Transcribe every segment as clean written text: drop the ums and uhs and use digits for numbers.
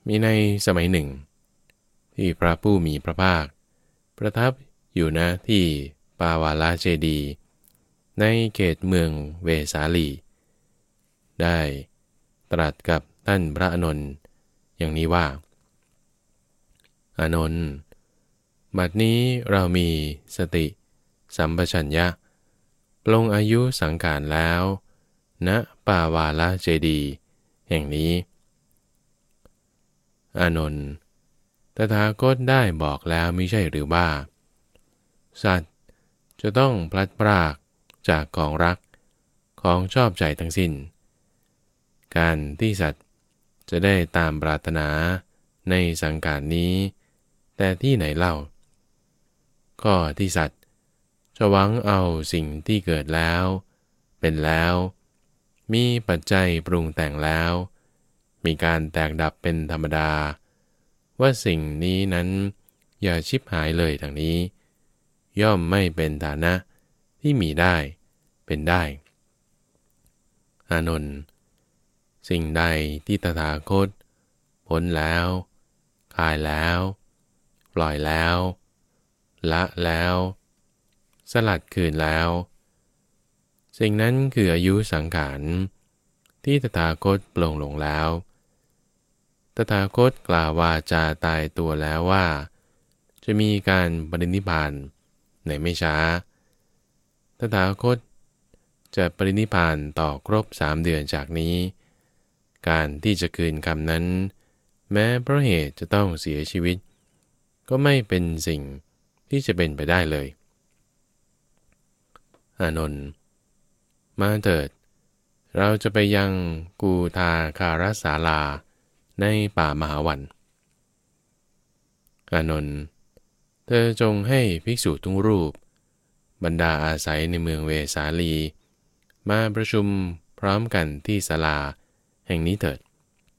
มีในสมัยหนึ่งที่พระผู้มีพระภาคประทับอยู่ณที่ปาวาลเจดีย์ในเขตเมืองเวสาลีได้ตรัสกับท่านพระอานนท์อย่างนี้ว่าอานนท์บัดนี้เรามีสติสัมปชัญญะปลงอายุสังขารแล้วณปาวาลเจดีย์แห่งนี้อานนท์ตถาคตได้บอกแล้วมิใช่หรือว่าสัตว์จะต้องพลัดพรากจากของรักของชอบใจทั้งสิ้นการที่สัตว์จะได้ตามปรารถนาในสังขารนี้แต่ที่ไหนเล่าก็ที่สัตว์จะหวังเอาสิ่งที่เกิดแล้วเป็นแล้วมีปัจจัยปรุงแต่งแล้วมีการแตกดับเป็นธรรมดาว่าสิ่งนี้นั้นอย่าชิบหายเลยทางนี้ย่อมไม่เป็นฐานะที่มีได้เป็นได้อานนท์สิ่งใดที่ตถาคตพ้นแล้วคลายแล้วปล่อยแล้วละแล้วสลัดคืนแล้วสิ่งนั้นคืออายุสังขารที่ตถาคตปลงลงแล้วตถาคตกล่าววาจาตายตัวแล้วว่าจะมีการปรินิพพานในไม่ช้าตถาคตจะปรินิพพานต่อครบ3 เดือนจากนี้การที่จะคืนคำนั้นแม้เพราะเหตุจะต้องเสียชีวิตก็ไม่เป็นสิ่งที่จะเป็นไปได้เลยอานนท์มาเถิดเราจะไปยังกูทาคารศาลาในป่ามหาวันอานนท์เธอจงให้ภิกษุทุกรูปบรรดาอาศัยในเมืองเวสาลีมาประชุมพร้อมกันที่ศาลาแห่งนี้เถิด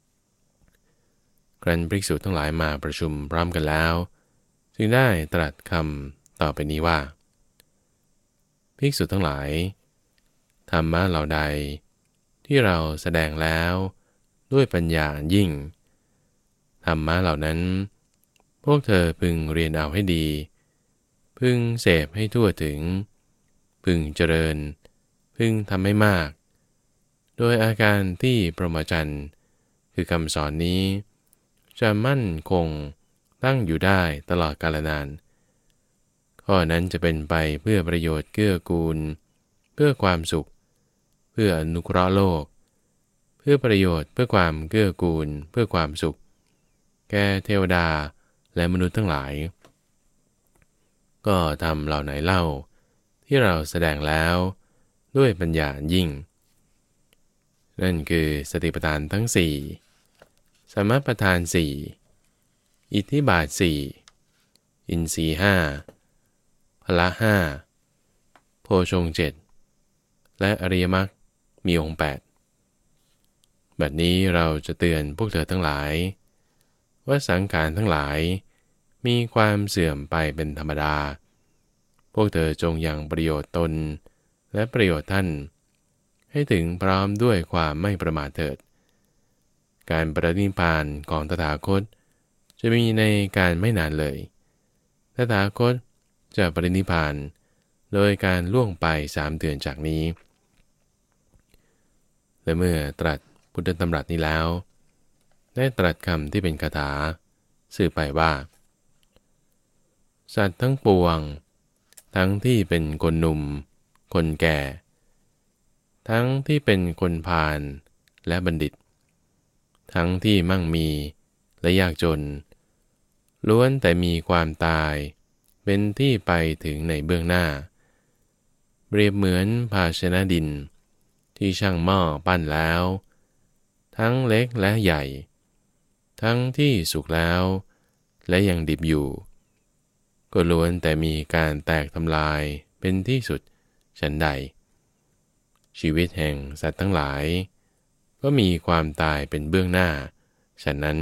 ครั้นภิกษุทั้งหลายมาประชุมพร้อมกันแล้วจึงได้ตรัสคำต่อไปนี้ว่าภิกษุทั้งหลายธรรมะเหล่าใดที่เราแสดงแล้วด้วยปัญญายิ่งธรรมะเหล่านั้นพวกเธอพึงเรียนเอาให้ดีพึงเสพให้ทั่วถึงพึงเจริญพึงทำให้มากโดยอาการที่พรหมจรรย์คือคำสอนนี้จะมั่นคงตั้งอยู่ได้ตลอดกาลนานข้อนั้นจะเป็นไปเพื่อประโยชน์เกื้อกูลเพื่อความสุขเพื่ออนุเคราะห์โลกเพื่อประโยชน์เพื่อความเกื้อกูลเพื่อความสุขแก่เทวดาและมนุษย์ทั้งหลายก็ทำเหล่าไหนเล่าที่เราแสดงแล้วด้วยปัญญายิ่งนั่นคือสติปัฏฐานทั้ง4สมปัฏฐาน4อิทธิบาท4อินทรีย์5พละ5โพชฌงค์7และอริยมรรคมีองค์8บัดนี้เราจะเตือนพวกเธอทั้งหลายว่าสังขารทั้งหลายมีความเสื่อมไปเป็นธรรมดาพวกเธอจงยังประโยชน์ตนและประโยชน์ท่านให้ถึงพร้อมด้วยความไม่ประมาทเถิดการปรินิพพานของตถาคตจะมีในการไม่นานเลยตถาคตจะปรินิพพานโดยการล่วงไป3 เดือนจากนี้และเมื่อตรัสพุทธดำรัสนี้แล้วได้ตรัสคำที่เป็นคาถาสื่อไปว่าสัตว์ทั้งปวงทั้งที่เป็นคนหนุ่มคนแก่ทั้งที่เป็นคนพาลและบัณฑิตทั้งที่มั่งมีและยากจนล้วนแต่มีความตายเป็นที่ไปถึงในเบื้องหน้าเปรียบเหมือนภาชนะดินที่ช่างหม้อปั้นแล้วทั้งเล็กและใหญ่ทั้งที่สุกแล้วและยังดิบอยู่ก็ล้วนแต่มีการแตกทำลายเป็นที่สุดฉันใดชีวิตแห่งสัตว์ทั้งหลายก็มีความตายเป็นเบื้องหน้าฉะนั้น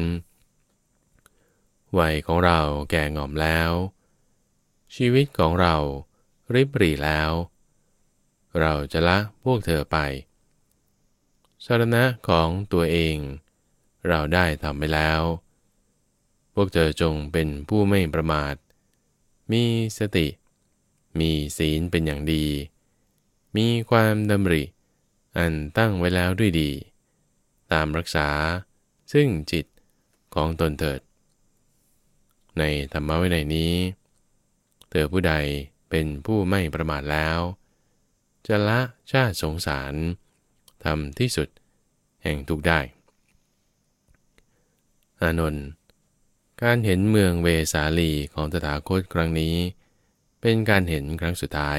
วัยของเราแก่ง่อมแล้วชีวิตของเราริบหรี่แล้วเราจะละพวกเธอไปสรณะของตัวเองเราได้ทำไปแล้วพวกเธอจงเป็นผู้ไม่ประมาทมีสติมีศีลเป็นอย่างดีมีความดำริอันตั้งไว้แล้วด้วยดีตามรักษาซึ่งจิตของตนเถิดในธรรมวินัยนี้เธอผู้ใดเป็นผู้ไม่ประมาทแล้วจะละชาติสงสารทำที่สุดแห่งทุกข์ได้อานนท์การเห็นเมืองเวสาลีของตถาคตครั้งนี้เป็นการเห็นครั้งสุดท้าย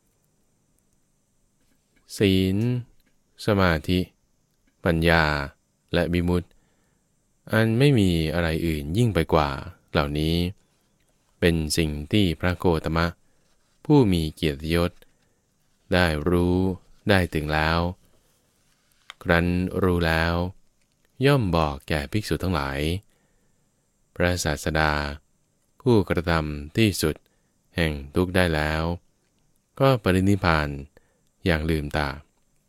ศีลสมาธิปัญญาและวิมุตติอันไม่มีอะไรอื่นยิ่งไปกว่าเหล่านี้เป็นสิ่งที่พระโคตมะผู้มีเกียรติยศได้รู้ได้ถึงแล้วครั้นรู้แล้วย่อมบอกแก่ภิกษุทั้งหลายพระศาสดาผู้กระทำที่สุดแห่งทุกข์ได้แล้วก็ปรินิพพานอย่างลืมตา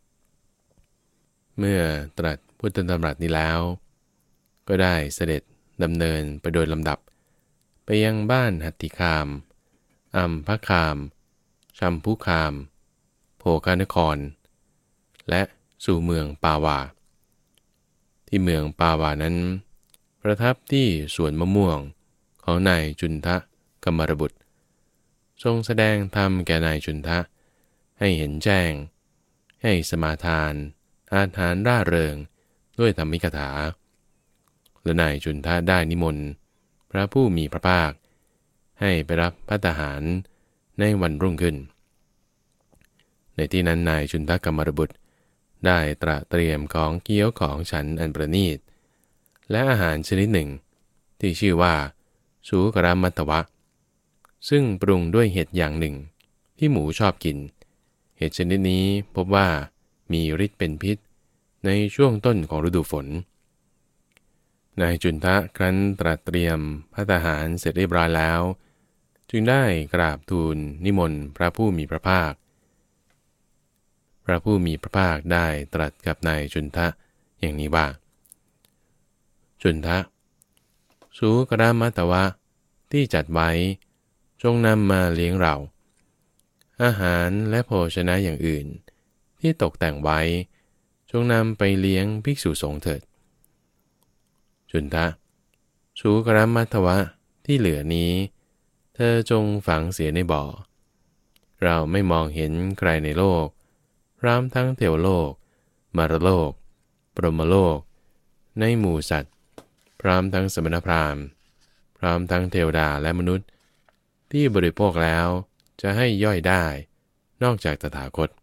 เมื่อตรัสพุทธธรรมรัตนี้แล้วก็ได้เสด็จดำเนินไปโดยลำดับไปยังบ้านหัตถิคามอัมพคามชัมพุคามโภคานครและสู่เมืองปาวาที่เมืองปาวานั้นประทับที่สวนมะม่วงของนายจุนทะกัมมรบุตรทรงแสดงธรรมแก่นายจุนทะให้เห็นแจ้งให้สมาทานอาหารร่าเริงด้วยธรรมิกถาและนายจุนทะได้นิมนต์พระผู้มีพระภาคให้ไปรับภัตตาหารในวันรุ่งขึ้นในที่นั้นนายจุนทะกัมมรบุตรได้ตระเตรียมของเกี๊ยวของฉันอันประณีตและอาหารชนิดหนึ่งที่ชื่อว่าสูกรมัตถวะซึ่งปรุงด้วยเห็ดอย่างหนึ่งที่หมูชอบกินเห็ดชนิดนี้พบว่ามีฤทธิ์เป็นพิษในช่วงต้นของฤดูฝนนายจุนทะครั้นตรัสเตรียมภัตตาหารเสร็จเรียบร้อยแล้วจึงได้กราบทูลนิมนต์พระผู้มีพระภาคพระผู้มีพระภาคได้ตรัสกับนายจุนทะอย่างนี้ว่าจุนทะสูกรมัตถวะที่จัดไว้จงนำมาเลี้ยงเราอาหารและโภชนะอย่างอื่นที่ตกแต่งไว้จงนำไปเลี้ยงภิกษุสงฆ์เถิดจุนทะสูกรมัตถวะที่เหลือนี้เธอจงฝังเสียในบ่อเราไม่มองเห็นใครในโลกพร้อมทั้งเทวโลกมารโลกปรหมโลกในหมู่สัตว์พร้อมทั้งสมณพราหมณ์พร้อมทั้งเทวดาและมนุษย์ที่บริโภคแล้วจะให้ย่อยได้นอกจากตถาคต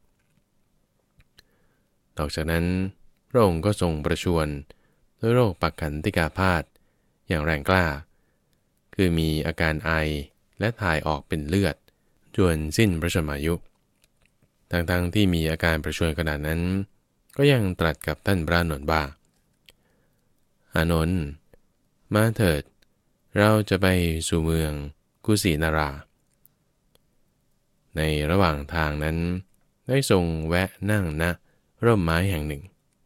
นอกจากนั้นพระองค์ก็ทรงประชวรด้วยโรคปักขันติกาพาธอย่างแรงกล้าคือมีอาการไอและถ่ายออกเป็นเลือดจนสิ้นพระชนมายุทั้งที่มีอาการประชวรขนาดนั้นก็ยังตรัสกับท่านพระอานนท์ว่าอานนท์มาเถิดเราจะไปสู่เมืองกุสินาราในระหว่างทางนั้นได้ทรงแวะนั่งณร่มไม้แห่งหนึ่ง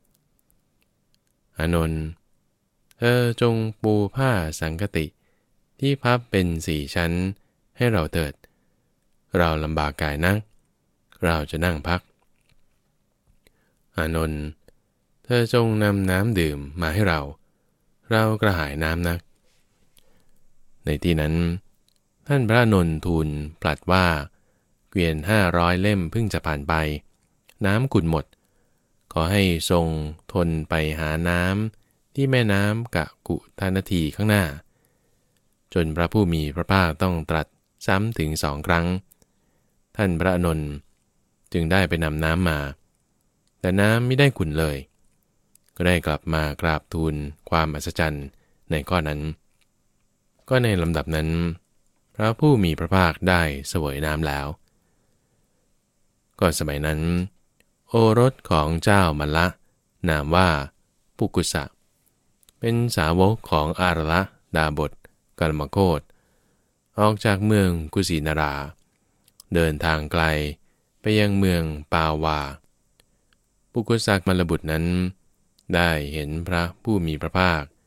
อานนท์เธอจงปูผ้าสังคติที่พับเป็น4 ชั้นให้เราเถิดเราลำบากกายนักเราจะนั่งพักอานนท์เธอจงนำน้ำดื่มมาให้เรากระหายน้ำนักในที่นั้นท่านพระอานนท์ทูลปลัดว่าเกวียน500 เล่มเพิ่งจะผ่านไปน้ำขุ่นหมดขอให้ทรงทนไปหาน้ำที่แม่น้ำกะกุทานาทีข้างหน้าจนพระผู้มีพระภาคต้องตรัสซ้ำถึง2 ครั้งท่านพระอานนท์จึงได้ไปนำน้ำมาแต่น้ำไม่ได้ขุ่นเลยก็ได้กลับมากราบทูลความอัศจรรย์ในข้อนั้นก็ในลำดับนั้นพระผู้มีพระภาคได้เสวยน้ำแล้วก็สมัยนั้นโอรสของเจ้ามัลละนามว่าปุกุสะเป็นสาวกของอารละดาบทกัลมโคตออกจากเมืองกุสินาราเดินทางไกลไปยังเมืองปาวาปุกุสะมัลลบุตรนั้นได้เห็นพระผู้มีพระภาค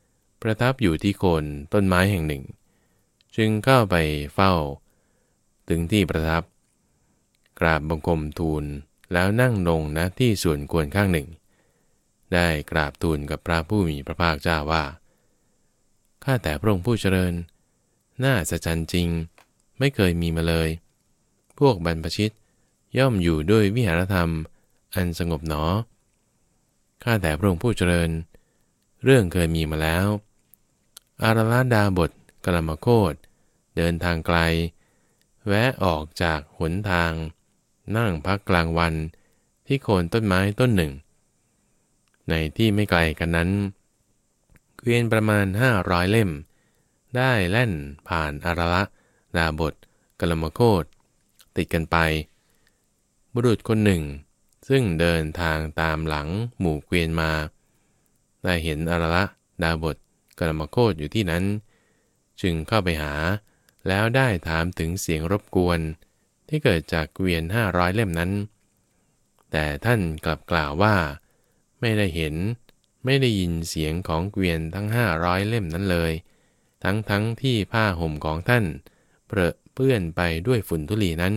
ประทับอยู่ที่โคนต้นไม้แห่งหนึ่งจึงเข้าไปเฝ้าถึงที่ประทับกราบบังคมทูลแล้วนั่งลงณที่ส่วนควรข้างหนึ่งได้กราบทูลกับพระผู้มีพระภาคเจ้าว่าข้าแต่พระองค์ผู้เจริญน่าอัศจรรย์จริงไม่เคยมีมาเลยพวกบรรพชิตย่อมอยู่ด้วยวิหารธรรมอันสงบหนอข้าแต่พระองค์ผู้เจริญเรื่องเคยมีมาแล้วอาราลดาบทกลมโคตเดินทางไกลแวะออกจากหนทางนั่งพักกลางวันที่โคนต้นไม้ต้นหนึ่งในที่ไม่ไกลกันนั้นเกวียนประมาณ500เล่มได้แล่นผ่านอาราลดาบทกลมโคตติดกันไปบุรุษคนหนึ่งซึ่งเดินทางตามหลังหมู่เกวียนมาได้เห็นอาราลดาบทกลมโคตอยู่ที่นั้นจึงเข้าไปหาแล้วได้ถามถึงเสียงรบกวนที่เกิดจากเกวียน500เล่มนั้นแต่ท่านกลับกล่าวว่าไม่ได้เห็นไม่ได้ยินเสียงของเกวียนทั้ง500เล่มนั้นเลยทั้งที่ผ้าห่มของท่านเปื้อนไปด้วยฝุ่นธุลีนั้น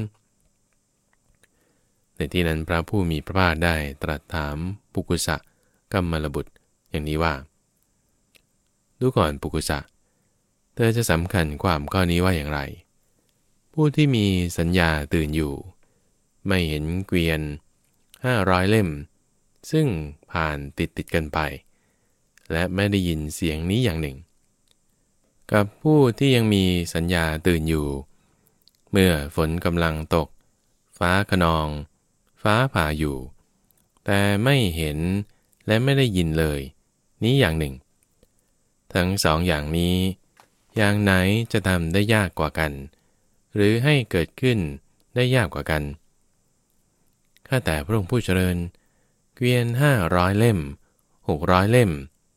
ในที่นั้นพระผู้มีพระภาคได้ตรัสถามปุกุสะกัมมลบุตรอย่างนี้ว่าดูก่อนปุกุสะเธอจะสำคัญความข้อนี้ว่าอย่างไรผู้ที่มีสัญญาตื่นอยู่ไม่เห็นเกวียน500เล่มซึ่งผ่านติดกันไปและไม่ได้ยินเสียงนี้อย่างหนึ่งกับผู้ที่ยังมีสัญญาตื่นอยู่เมื่อฝนกำลังตกฟ้าคะนองฟ้าผ่าอยู่แต่ไม่เห็นและไม่ได้ยินเลยนี้อย่างหนึ่งทั้งสองอย่างนี้อย่างไหนจะทำได้ยากกว่ากันหรือให้เกิดขึ้นได้ยากกว่ากันข้าแต่พระองค์ผู้เจริญเกวียน500เล่ม600เล่ม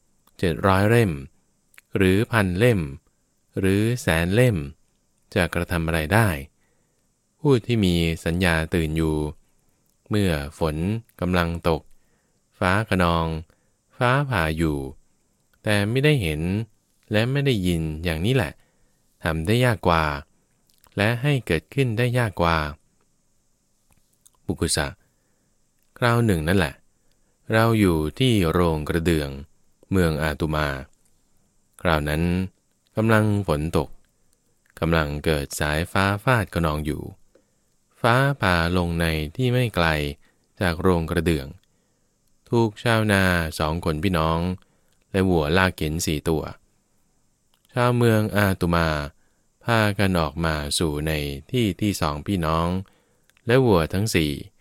700เล่มหรือ1,000เล่มหรือ100,000เล่มจะกระทำอะไรได้ผู้ที่มีสัญญาตื่นอยู่เมื่อฝนกำลังตกฟ้าคะนองฟ้าผ่าอยู่แต่ไม่ได้เห็นและไม่ได้ยินอย่างนี้แหละทำได้ยากกว่าและให้เกิดขึ้นได้ยากกว่าปุกุสะคราวหนึ่งนั่นแหละเราอยู่ที่โรงกระเดื่องเมืองอาตุมาคราวนั้นกำลังฝนตกกำลังเกิดสายฟ้าฟาดคะนองอยู่ฟ้าผ่าลงในที่ไม่ไกลจากโรงกระเดื่องถูกชาวนา2 คนพี่น้องและวัวลากเข็น4 ตัวชาวเมืองอาตุมาพากันออกมาสู่ในที่2 พี่น้องและวัวทั้ง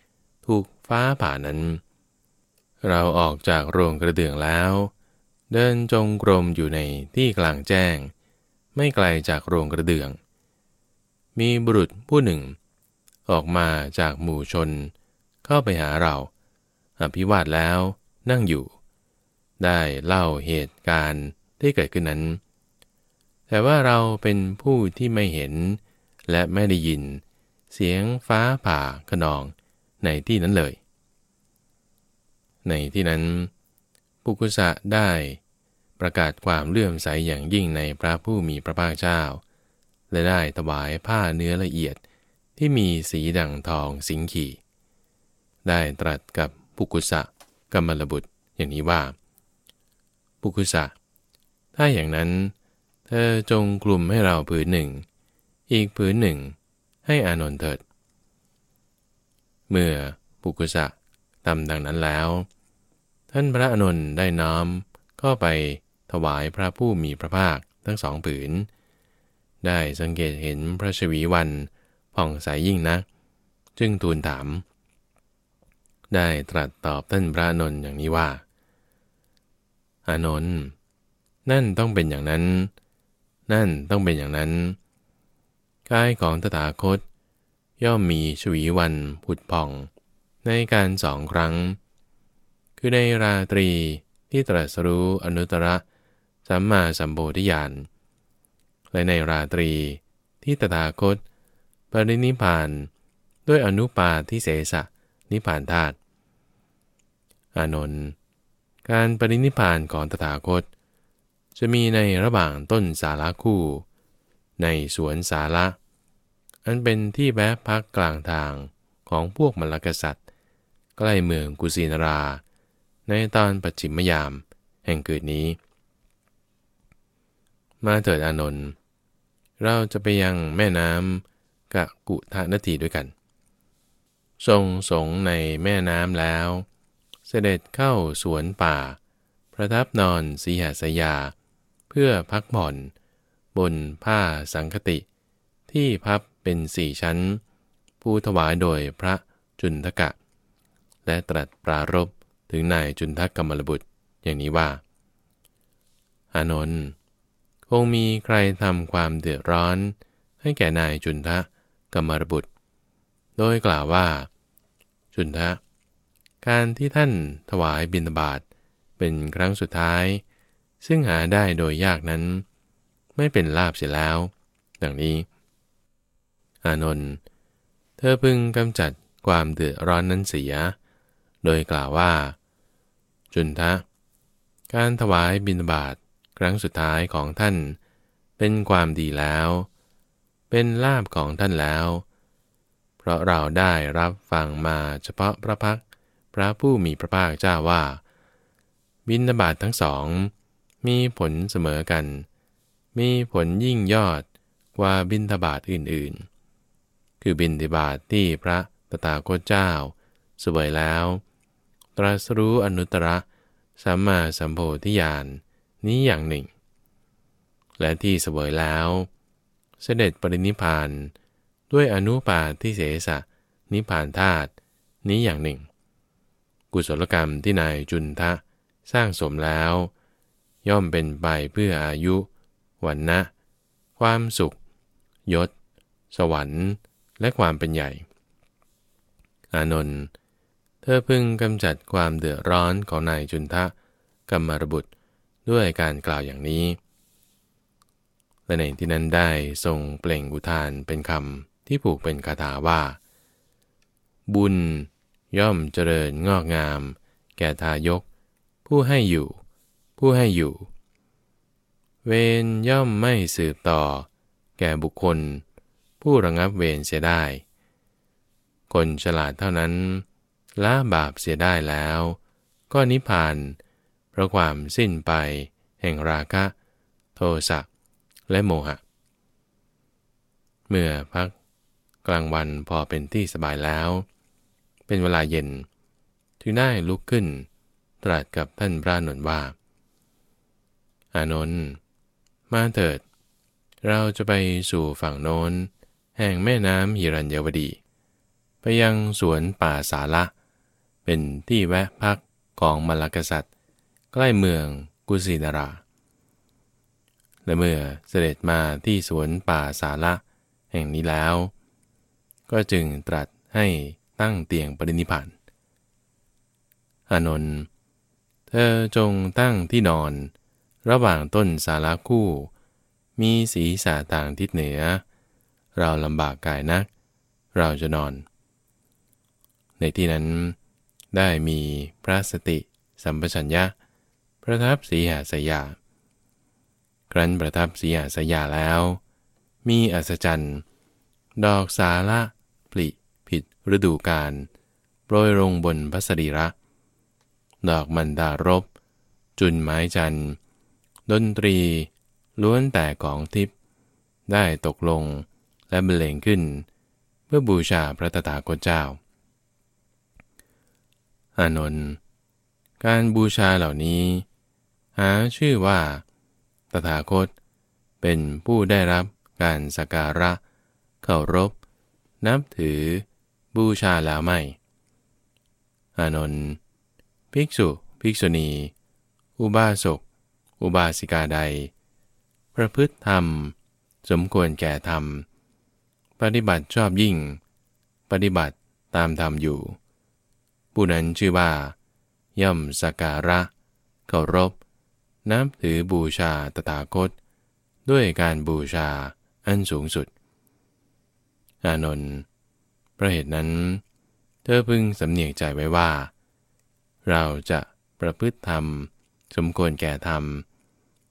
4ถูกฟ้าผ่านั้นเราออกจากโรงกระเดื่องแล้วเดินจงกรมอยู่ในที่กลางแจ้งไม่ไกลจากโรงกระเดื่องมีบุรุษผู้หนึ่งออกมาจากหมู่ชนเข้าไปหาเราอภิวาทแล้วนั่งอยู่ได้เล่าเหตุการณ์ที่เกิดขึ้นนั้นแต่ว่าเราเป็นผู้ที่ไม่เห็นและไม่ได้ยินเสียงฟ้าผ่าคะนองในที่นั้นเลยในที่นั้นปุกุสะได้ประกาศความเลื่อมใสอย่างยิ่งในพระผู้มีพระภาคเจ้าและได้ถวายผ้าเนื้อละเอียดที่มีสีดั่งทองสิงขีได้ตรัสกับปุกุสะกัมมลบุตรอย่างนี้ว่าปุกุสะถ้าอย่างนั้นเธอจงคลุมให้เราผืนหนึ่งอีกผืนหนึ่งให้อานนท์เถิดเมื่อปุกุสะทำดังนั้นแล้วท่านพระอานนท์ได้น้อมเข้าไปถวายพระผู้มีพระภาคทั้ง2 ผืนได้สังเกตเห็นพระชวีวันผ่องใสยิ่งนักจึงทูลถามได้ตรัสตอบท่านพระอานนท์อย่างนี้ว่าอานนท์นั่นต้องเป็นอย่างนั้นนั่นต้องเป็นอย่างนั้นกายของตถาคตย่อมมีชวีวันผุดผ่องในการ2 ครั้งคือในราตรีที่ตรัสรู้อนุตตรสัมมาสัมโพธิญาณและในราตรีที่ตถาคตปรินิพพานด้วยอนุปาทิเสสนิพพานธาตุอานนท์การปรินิพพานของตถาคตจะมีในระหว่างต้นสาระคู่ในสวนสาระอันเป็นที่แวะพักกลางทางของพวกมลกษัตริย์ใกล้เมืองกุสินาราในตอนปัจฉิมยามแห่งคืนนี้มาเถิดอานนท์เราจะไปยังแม่น้ำกะกุทะนทีด้วยกันทรงสงในแม่น้ำแล้วเสด็จเข้าสวนป่าประทับนอนสีหสยาเพื่อพักผ่อนบนผ้าสังคติที่พับเป็น4 ชั้นผู้ถวายโดยพระจุนทกะและตรัสปรารภถึงนายจุนทกมลบุตรอย่างนี้ว่าอานนท์คงมีใครทำความเดือดร้อนให้แก่นายจุนทกมลบุตรโดยกล่าวว่าจุนทะการที่ท่านถวายบิณฑบาตเป็นครั้งสุดท้ายซึ่งหาได้โดยยากนั้นไม่เป็นลาภเสียแล้วดังนี้อานนท์เธอพึงกำจัดความเดือดร้อนนั้นเสียโดยกล่าวว่าจุนทะการถวายบิณฑบาตครั้งสุดท้ายของท่านเป็นความดีแล้วเป็นลาภของท่านแล้วเพราะเราได้รับฟังมาเฉพาะพระพักตร์พระผู้มีพระภาคเจ้าว่าบิณฑบาตทั้งสองมีผลเสมอกันมีผลยิ่งยอดกว่าบิณฑบาตอื่นๆคือบิณฑบาตที่พระตถาคตเจ้าเสวยแล้วตรัสรู้อนุตตรสัมมาสัมโพธิญาณนี้อย่างหนึ่งและที่เสวยแล้วเสด็จปรินิพพานด้วยอนุปาทิเสสนิพพานธาตุนี้อย่างหนึ่งกุศลกรรมที่นายจุนทะสร้างสมแล้วย่อมเป็นไปเพื่ออายุวรรณะความสุขยศสวรรค์และความเป็นใหญ่อานนท์เธอพึงกำจัดความเดือดร้อนของนายจุนทะกมลบุตรด้วยการกล่าวอย่างนี้และในที่นั้นได้ทรงเปล่งอุทานเป็นคำที่ผูกเป็นคาถาว่าบุญย่อมเจริญงอกงามแก่ทายกผู้ให้อยู่เวรย่อมไม่สืบต่อแก่บุคคลผู้ระงับเวรเสียได้คนฉลาดเท่านั้นละบาปเสียได้แล้วก็นิพพานเพราะความสิ้นไปแห่งราคะโทสะและโมหะเมื่อพักกลางวันพอเป็นที่สบายแล้วเป็นเวลาเย็นจึงได้ลุกขึ้นตรัสกับท่านพระอานนท์ว่าอานนท์มาเถิดเราจะไปสู่ฝั่งโน้นแห่งแม่น้ำหิรัญยวดีไปยังสวนป่าสาระเป็นที่แวะพักของมลกษัตริย์ใกล้เมืองกุสินาราและเมื่อเสด็จมาที่สวนป่าสาระแห่งนี้แล้วก็จึงตรัสให้ตั้งเตียงปรินิพพานอานนท์เธอจงตั้งที่นอนระหว่างต้นสาระคู่มีศีรษะทางทิศเหนือเราลำบากกายนักเราจะนอนในที่นั้นได้มีพระสติสัมปชัญญะประทับสีหสยาครั้นประทับสีหสยาแล้วมีอัศจรรย์ดอกสาระผลิผิดฤดูกาลโปรยลงบนพระสรีระดอกมันดารบจุลไม้จันทร์ดนตรีล้วนแต่ของทิพย์ได้ตกลงและบรรเลงขึ้นเพื่อบูชาพระตถาคตเจ้าอานนท์การบูชาเหล่านี้หาชื่อว่าตถาคตเป็นผู้ได้รับการสักการะเคารพนับถือบูชาแล้วไม่อานนท์ภิกษุภิกษุณีอุบาสกอุบาสิกาใดประพฤติธรรมสมควรแก่ธรรมปฏิบัติชอบยิ่งปฏิบัติตามธรรมอยู่ผู้นั้นชื่อว่าย่อมสักการะเคารพนับถือบูชาตถาคตด้วยการบูชาอันสูงสุดอานนท์เพราะเหตุนั้นเธอพึงสำเนียกใจไว้ว่าเราจะประพฤติธรรมสมควรแก่ธรรม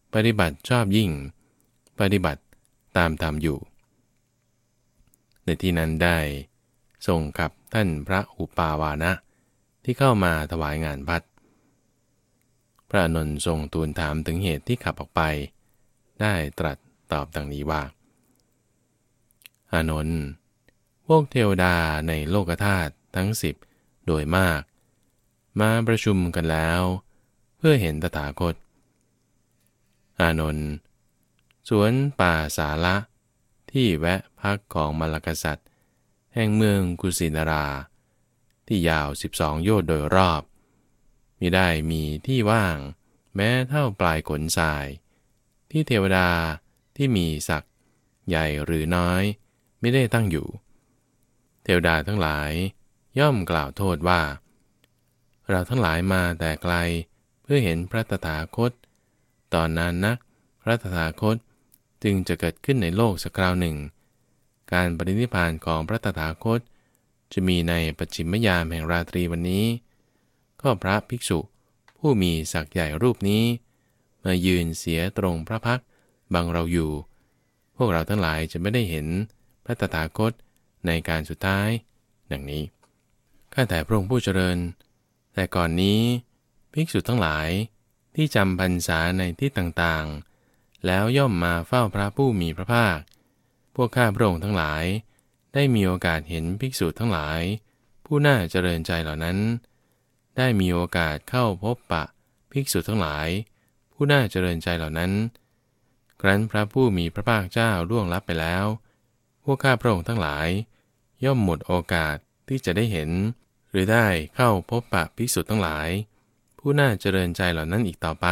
ปฏิบัติชอบยิ่งปฏิบัติตามธรรมอยู่ในที่นั้นได้ทรงกับท่านพระอุปาวานะที่เข้ามาถวายงานพัดพระอานนท์ทรงทูลถามถึงเหตุที่ขับออกไปได้ตรัสตอบดังนี้ว่าอานนท์พวกเทวดาในโลกธาตุทั้ง10โดยมากมาประชุมกันแล้วเพื่อเห็นตถาคตอานนท์สวนป่าสาละที่แวะพักของมลกษัตริย์แห่งเมืองกุสินาราที่ยาว12โยชน์โดยรอบมิได้มีที่ว่างแม้เท่าปลายขนทรายที่เทวดาที่มีศักย์ใหญ่หรือน้อยไม่ได้ตั้งอยู่เทวดาทั้งหลายย่อมกล่าวโทษว่าเราทั้งหลายมาแต่ไกลเพื่อเห็นพระตถาคตตอนนั้นนักพระตถาคตจึงจะเกิดขึ้นในโลกสักคราวหนึ่งการปรินิพพานของพระตถาคตจะมีในปัจฉิมยามแห่งราตรีวันนี้ก็พระภิกษุผู้มีศักย์ใหญ่รูปนี้มายืนเสียตรงพระพักตร์บังเราอยู่พวกเราทั้งหลายจะไม่ได้เห็นพระตถาคตในการสุดท้ายดังนี้ข้าแต่พระองค์ผู้เจริญแต่ก่อนนี้ภิกษุทั้งหลายที่จำพรรษาในที่ต่างๆแล้วย่อมมาเฝ้าพระผู้มีพระภาคพวกข้าพระองค์ทั้งหลายได้มีโอกาสเห็นภิกษุทั้งหลายผู้น่าเจริญใจเหล่านั้นได้มีโอกาสเข้าพบปะภิกษุทั้งหลายผู้น่าเจริญใจเหล่านั้นครั้นพระผู้มีพระภาคเจ้าล่วงลับไปแล้วพวกข้าพระองค์ทั้งหลายย่อมหมดโอกาสที่จะได้เห็นหรือได้เข้าพบปะภิกษุทั้งหลายผู้น่าเจริญใจเหล่านั้นอีกต่อไป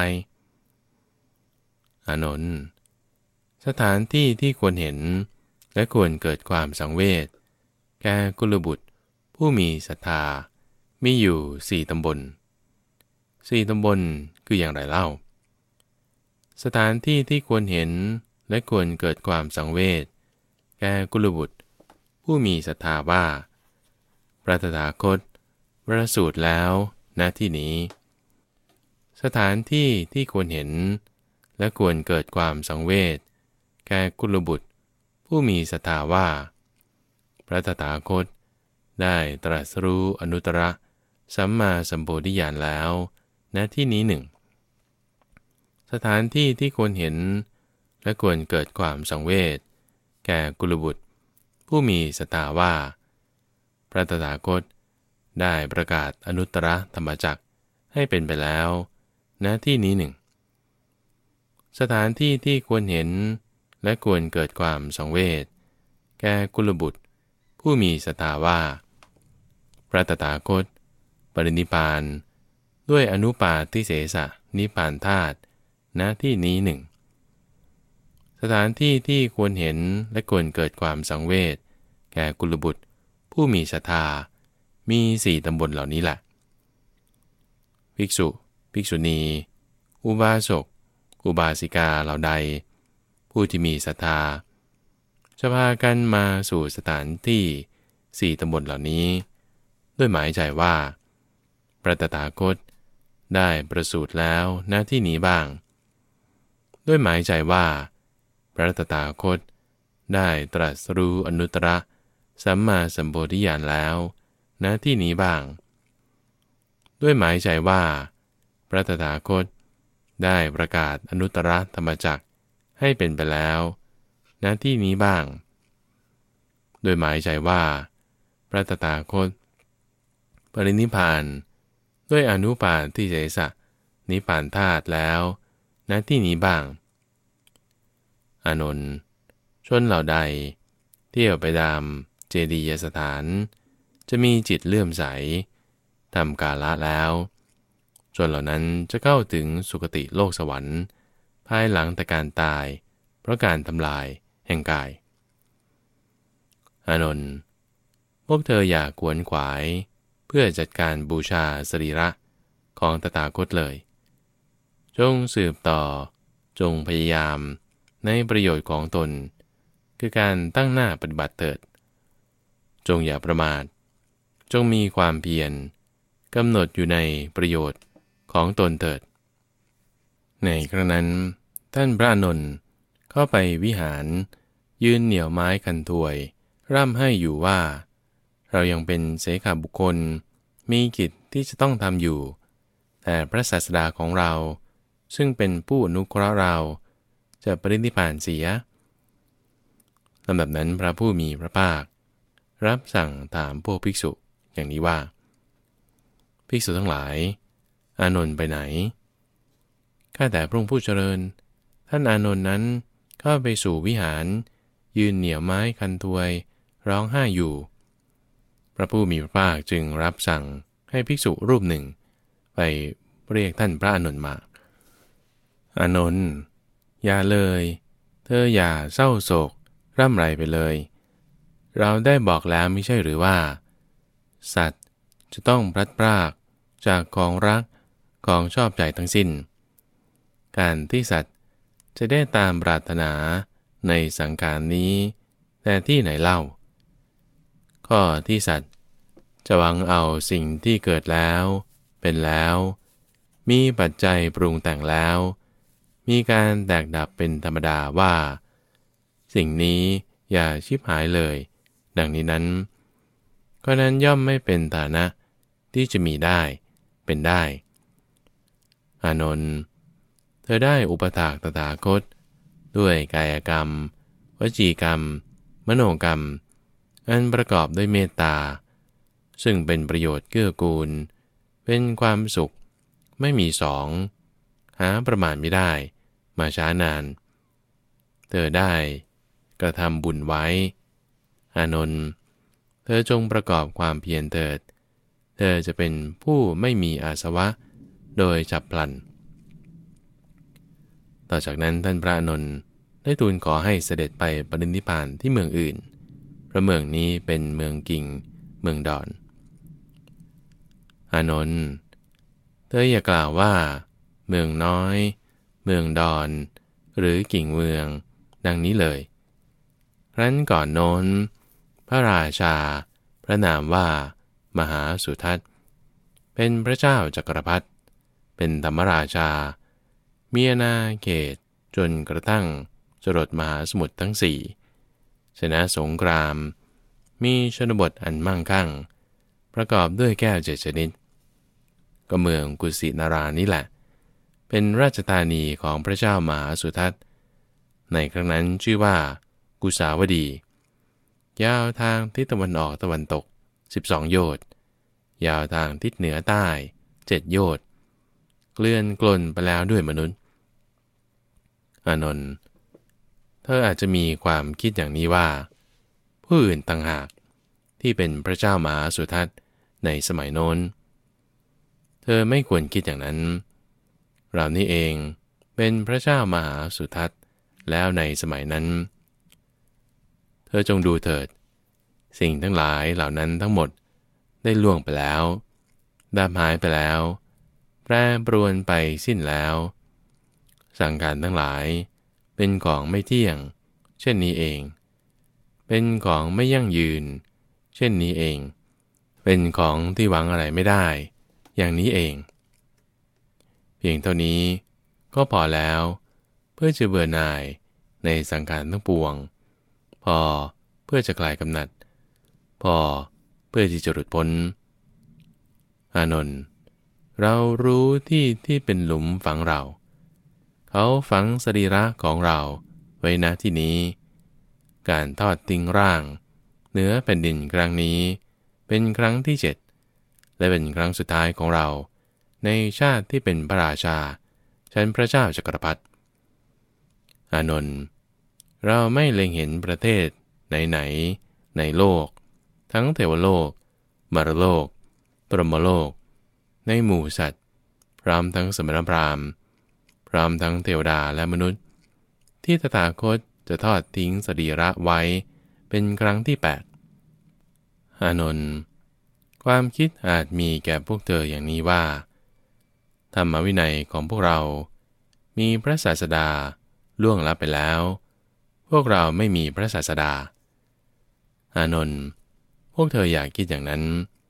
อานนท์สถานที่ที่ควรเห็นและควรเกิดความสังเวชแก่กุลบุตรผู้มีศรัทธามีอยู่4 ตำบล4 ตำบลคืออย่างไรเล่าสถานที่ที่ควรเห็นและควรเกิดความสังเวชแก่กุลบุตรผู้มีศรัทธาว่าพระตถาคตประสูติแล้วณที่นี้สถานที่ที่ควรเห็นและควรเกิดความสังเวชแก่กุลบุตรผู้มีศรัทธาว่าพระตถาคตได้ตรัสรู้อนุตตรสัมมาสัมโพธิญาณแล้วณที่นี้หนึ่งสถานที่ที่ควรเห็นและควรเกิดความสังเวชแก่กุลบุตรผู้มีศรัทธาว่าพระตถาคตได้ประกาศอนุตตรธรรมจักรให้เป็นไปแล้วณที่นี้หนึ่งสถานที่ที่ควรเห็นและควรเกิดความสังเวชแก่กุลบุตรผู้มีศรัทธาว่าพระตถาคตปรินิพพานด้วยอนุปาทิเสสนิพพานธาตุณที่นี้หนึ่งสถานที่ที่ควรเห็นและควรเกิดความสังเวชแก่กุลบุตรผู้มีศรัทธามี4 ตำบลเหล่านี้แหละภิกษุภิกษุณีอุบาสกอุบาสิกาเหล่าใดผู้ที่มีศรัทธาจะพากันมาสู่สถานที่4 ตำบลเหล่านี้ด้วยหมายใจว่าพระตถาคตได้ประสูติแล้วณที่นี้บ้างด้วยหมายใจว่าพระตถาคตได้ตรัสรู้อนุตตรสัมมาสัมโพธิญาณแล้วณที่นี้บ้างด้วยหมายใจว่าพระตถาคตได้ประกาศอนุตตรธรรมจักรให้เป็นไปแล้วณที่นี้บ้างด้วยหมายใจว่าพระตถาคตปรินิพพานด้วยอนุปาทิเสสนิพพานธาตุแล้วณที่นี้บ้างอานนท์ชนเหล่าใดเที่ยวไปตามเจดียสถานจะมีจิตเลื่อมใสทำกาละแล้วชนเหล่านั้นจะเข้าถึงสุคติโลกสวรรค์ภายหลังแต่การตายเพราะการทำลายแห่งกายอานนท์พวกเธออย่าขวนขวายเพื่อจัดการบูชาสรีระของตถาคตเลยจงสืบต่อจงพยายามในประโยชน์ของตนคือการตั้งหน้าปฏิบัติเถิดจงอย่าประมาทจงมีความเพียรกำหนดอยู่ในประโยชน์ของตนเถิดในครั้งนั้นตท่านพระอานนท์เข้าไปวิหารยืนเหนี่ยวไม้คันถวยร่ำให้อยู่ว่าเรายังเป็นเสขบุคคลมีกิจที่จะต้องทำอยู่แต่พระศาสดาของเราซึ่งเป็นผู้อนุเคราะห์เราจะปรินิพพานเสียลำดับนั้นพระผู้มีพระภาครับสั่งถามพวกภิกษุอย่างนี้ว่าภิกษุทั้งหลายอานนท์ไปไหนข้าแต่พระองค์ผู้เจริญท่านอานนท์นั้นเข้าไปสู่วิหารยืนเหนี่ยวไม้คันถวยร้องไห้อยู่พระผู้มีพระภาคจึงรับสั่งให้ภิกษุรูปหนึ่งไปเรียกท่านพระอานนท์มาอานนท์อย่าเลยเธออย่าเศร้าโศกร่ำไรไปเลยเราได้บอกแล้วไม่ใช่หรือว่าสัตว์จะต้องพลัดพรากจากของรักของชอบใจทั้งสิ้นการที่สัตว์จะได้ตามปรารถนาในสังขารนี้แต่ที่ไหนเล่าข้อที่สัตว์จะหวังเอาสิ่งที่เกิดแล้วเป็นแล้วมีปัจจัยปรุงแต่งแล้วมีการแตกดับเป็นธรรมดาว่าสิ่งนี้อย่าชิบหายเลยดังนี้นั้นก็นั้นย่อมไม่เป็นฐานะที่จะมีได้เป็นได้อานนท์เธอได้อุปถากตถาคตด้วยกายกรรมวจีกรรมมโนกรรมอันประกอบด้วยเมตตาซึ่งเป็นประโยชน์เกื้อกูลเป็นความสุขไม่มีสองหาประมาณไม่ได้มาช้านานเธอได้กระทำบุญไว้อานนท์เธอจงประกอบความเพียรเถิดเธอจะเป็นผู้ไม่มีอาสวะโดยฉับพลันต่อจากนั้นท่านพระอานนท์ได้ทูลขอให้เสด็จไปปรินิพพานที่เมืองอื่นเพราะเมืองนี้เป็นเมืองกิ่งเมืองดอนอานนท์เธออย่ากล่าวว่าเมืองน้อยเมืองดอนหรือกิ่งเมืองดังนี้เลยครั้นก่อนโน้นพระราชาพระนามว่ามหาสุทัศน์เป็นพระเจ้าจักรพรรดิเป็นธรรมราชามีอาณาเขตจนกระทั่งจรดมหาสมุทรทั้งสี่ชนะสงครามมีชนบทอันมั่งคั่งประกอบด้วยแก้ว7 ชนิดก็เมืองกุสินารานี่แหละเป็นราชธานีของพระเจ้ามหาสุทัศน์ในครั้งนั้นชื่อว่ากุสาวดียาวทางทิศตะวันออกตะวันตก12 โยชน์ยาวทางทิศเหนือใต้7 โยชน์เกลื่อนกลนไปแล้วด้วยมนุษย์อานนท์เธออาจจะมีความคิดอย่างนี้ว่าผู้อื่นต่างหากที่เป็นพระเจ้ามหาสุทัศน์ในสมัยโน้นเธอไม่ควรคิดอย่างนั้นเรานี่เองเป็นพระเจ้ามหาสุทัศน์แล้วในสมัยนั้นเธอจงดูเถิดสิ่งทั้งหลายเหล่านั้นทั้งหมดได้ล่วงไปแล้วดับหายไปแล้วแปรปรวนไปสิ้นแล้วสังขารทั้งหลายเป็นของไม่เที่ยงเช่นนี้เองเป็นของไม่ยั่งยืนเช่นนี้เองเป็นของที่หวังอะไรไม่ได้อย่างนี้เองเพียงเท่านี้ก็พอแล้วเพื่อจะเบื่อหน่ายในสังขารทั้งปวงพอเพื่อจะคลายกำหนัดพอเพื่อที่จะหลุดพ้นอานนท์เรารู้ที่เป็นหลุมฝังเราเขาฝังสรีระของเราไว้ณที่นี้การทอดทิ้งร่างเหนือแผ่นดินครั้งนี้เป็นครั้งที่7และเป็นครั้งสุดท้ายของเราในชาติที่เป็นพระราชาชั้นพระเจ้าจักรพรรดิอานนท์เราไม่เล็งเห็นประเทศไหนในโลกทั้งเทวโลกมรโลกปรหมโลกในหมู่สัตว์พร้อมทั้งสมณพราหมณ์พร้อมทั้งเทวดาและมนุษย์ที่ตถาคตจะทอดทิ้งสรีระไว้เป็นครั้งที่8อานนท์ความคิดอาจมีแก่พวกเธออย่างนี้ว่าธรรมวินัยของพวกเรามีพระศาสดาล่วงลับไปแล้วพวกเราไม่มีพระศาสดาอานนท์พวกเธออยากคิดอย่างนั้น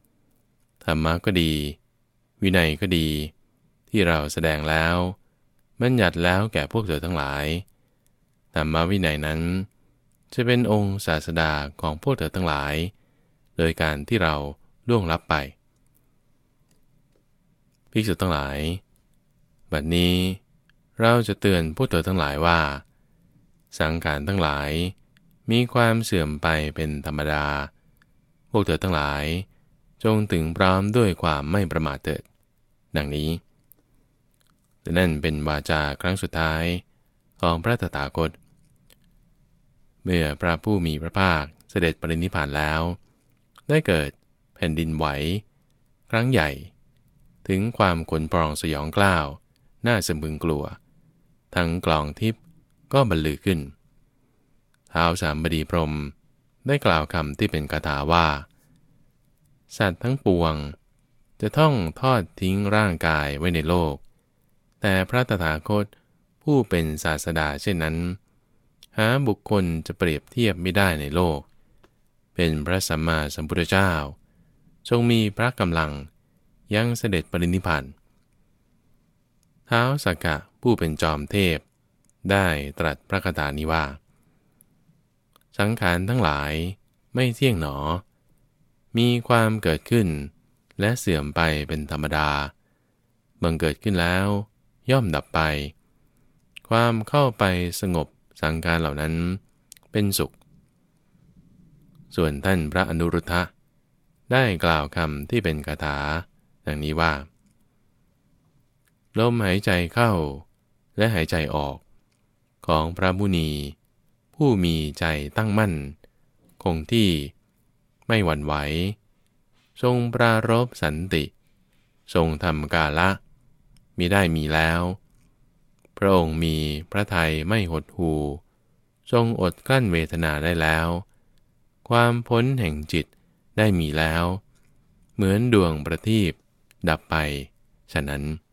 ธรรมะก็ดีวินัยก็ดีที่เราแสดงแล้วบัญญัติแล้วแก่พวกเธอทั้งหลายธรรมวินัยนั้นจะเป็นองค์ศาสดาของพวกเธอทั้งหลายโดยการที่เราล่วงลับไปภิกษุทั้งหลายบัดนี้เราจะเตือนพวกเธอทั้งหลายว่าสังขารทั้งหลายมีความเสื่อมไปเป็นธรรมดาพวกเธอทั้งหลายจงถึงพร้อมด้วยความไม่ประมาทเถิดดังนี้แต่นั่นเป็นวาจาครั้งสุดท้ายของพระตถาคตเมื่อพระผู้มีพระภาคเสด็จปรินิพพานแล้วได้เกิดแผ่นดินไหวครั้งใหญ่ถึงความขนพองสยองกล้าวน่าสะพรึงกลัวทั้งกลองทิพย์ก็บรรลือขึ้นท้าวสามบดีพรหมได้กล่าวคำที่เป็นคาถาว่าสัตว์ทั้งปวงจะต้องทอดทิ้งร่างกายไว้ในโลกแต่พระตถาคตผู้เป็นศาสดาเช่นนั้นหาบุคคลจะเปรียบเทียบไม่ได้ในโลกเป็นพระสัมมาสัมพุทธเจ้าทรงมีพระกำลังยังเสด็จปรินิพพานท้าวสักกะผู้เป็นจอมเทพได้ตรัสพระคาถานี้ว่าสังขารทั้งหลายไม่เที่ยงหนอมีความเกิดขึ้นและเสื่อมไปเป็นธรรมดาบังเกิดขึ้นแล้วย่อมดับไปความเข้าไปสงบสังขารเหล่านั้นเป็นสุขส่วนท่านพระอนุรุทธะได้กล่าวคำที่เป็นคาถาดังนี้ว่าลมหายใจเข้าและหายใจออกของพระมุนีผู้มีใจตั้งมั่นคงที่ไม่หวั่นไหวทรงปรารภสันติทรงทำกาละมิได้มีแล้วพระองค์มีพระทัยไม่หดหู่ทรงอดกลั้นเวทนาได้แล้วความพ้นแห่งจิตได้มีแล้วเหมือนดวงประทีปดับไปฉะนั้น